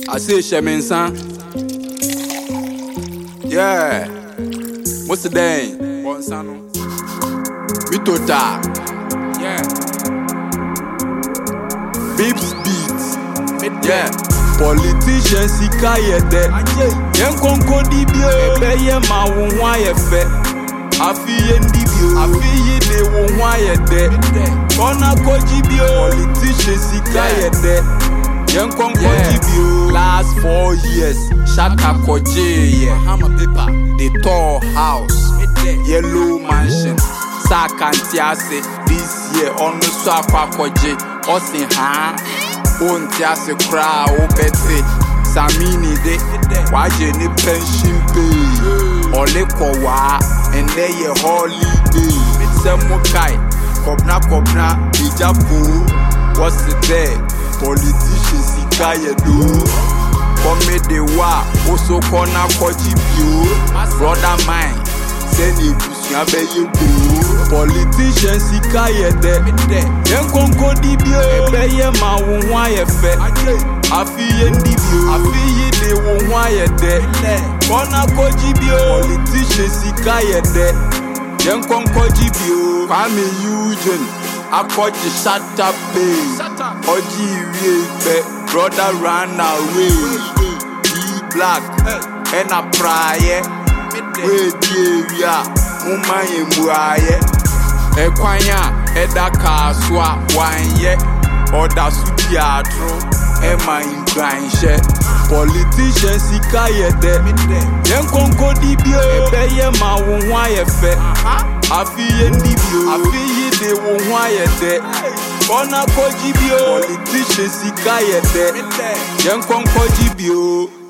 I say Shemensan. Yeah. What's the day? Bonsano. Mitota. Yeah. Bips beats. Yeah. Politicians sika yede. Yen konko dibio. Ebeye ma wonwa yefe. Afiye ndibio. Afiye de wonwa yede. Kona koji bio. Politicians sika yede. Yen konko dibio. Last 4 years. Shaka koje. Yeah. Hammer paper. The tall house. Yellow mansion. Sakantiase. This year. Onu so akwa koje. Osin ha. Ontiase kra obete. Samini de. Waje ni pension pay. Ole kowa. Ende ye holiday. Semukai. Kobna. Ijapu. What's it there? Politicians sika yedo. Come de wa. Oso kona koji bio. Brother mine. Send you busunya beye bo. Politicians sika yede. Yen konko dibio. Ebeye ma wonwa yefe. Afiye ndibio. Afiye de wonwa yede. Kona koji bio. Politicians sika yede. Yen konko jibio. Kwame Eugene. Akoji shut up pay. Oji iwe brother run away. Be black. And a prayer. We area. Muma yemuaye. Ekwanya. Eda kaswa. Wanye. Oda sudiatro. Ema ingranche. Politicians sika yede. Yen konko dibio. Ebeye ma wonwa yefe. Afiye ndibio. Afiye de wonwa yede. Kona koji bio. Politicians sika yede. Yen konko jibio.